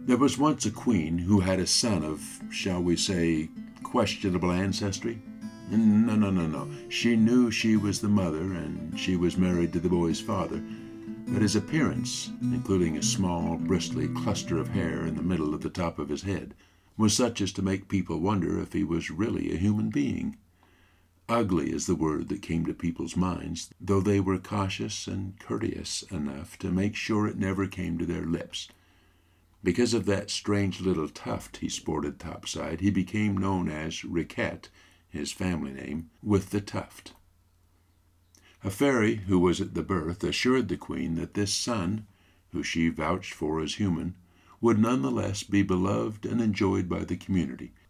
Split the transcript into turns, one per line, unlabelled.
There was once a queen who had a son of, shall we say, questionable ancestry. No. She knew she was the mother and she was married to the boy's father, but his appearance, including a small, bristly cluster of hair in the middle of the top of his head, was such as to make people wonder if he was really a human being. Ugly is the word that came to people's minds, though they were cautious and courteous enough to make sure it never came to their lips. Because of that strange little tuft he sported topside, he became known as Riquet, his family name, with the tuft. A fairy who was at the birth assured the queen that this son, who she vouched for as human, would nonetheless be beloved and enjoyed by the community,